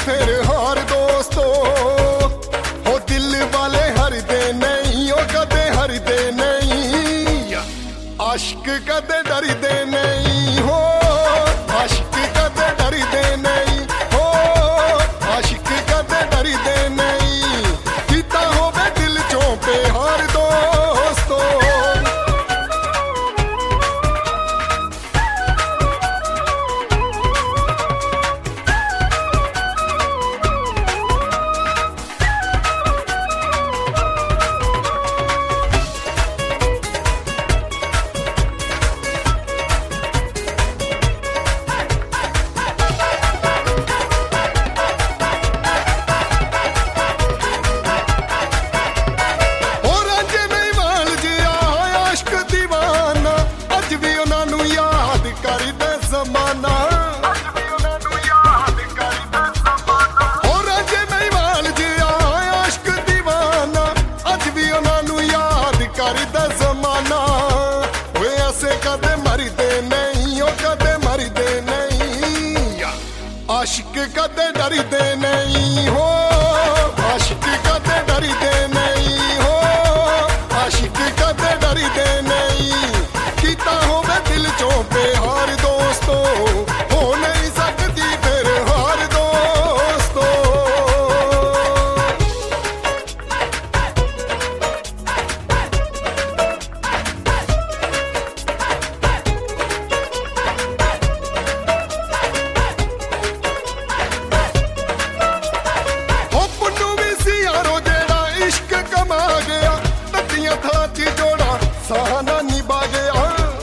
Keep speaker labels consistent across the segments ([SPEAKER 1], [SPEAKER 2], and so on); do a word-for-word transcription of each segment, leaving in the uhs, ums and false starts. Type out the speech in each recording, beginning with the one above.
[SPEAKER 1] फिर हार दोस्तों, हो दिल वाले हरदे नहीं, ओ कदे हरदे नहीं, आशिक कदे डरदे नहीं हो, आशिक कदे डरदे नहीं हो, आशिक कदे डरदे नहीं, कीता होवे दिल चों प्यार दोस्तों। करदा ज़माना ओए ऐसे कदे मरदे नहीं, ओ कदे मरदे नहीं, आशिक कदे डरदे नहीं हो, आशिक कदे डरदे नहीं हो, आशिक कदे डरदे नहीं, कीता होवे दिल चों प्यार दोस्तों, हो नहीं सकदी फिर हार दोस्तों। सहाना निभा गया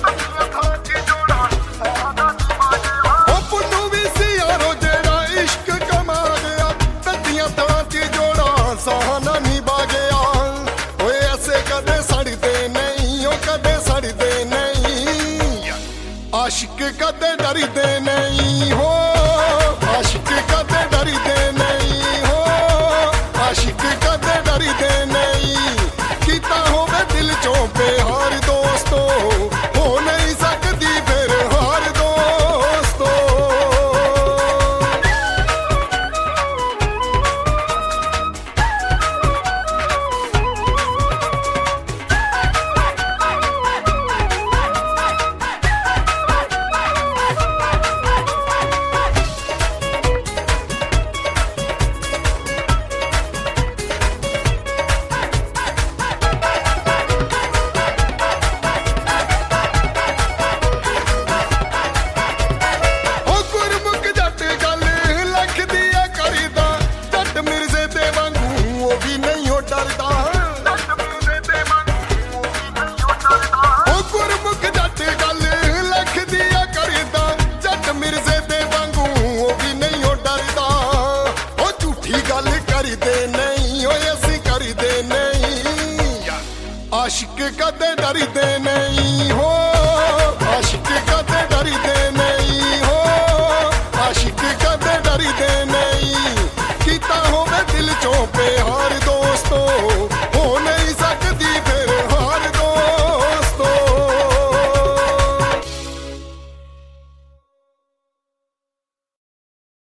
[SPEAKER 1] पुन्नू भी सी यारो जेड़ा इश्क कमा गया, तदियां थां च जोड़ा सहाना निभा गया, ओए ऐसे कदे सड़दे नहीं, ओ कदे सड़दे नहीं, आशिक कदे डरदे नहीं हो, आशिक कदे डरदे नहीं हो, आशिक कदे डरदे नहीं, कीता होवे दिल चों प्यार दोस्तों, हो नहीं सकदी फिर हार दोस्तों। आशिक कदे डरदे नहीं हो, आशिक कदे डरदे नहीं हो, आशिक कदे डरदे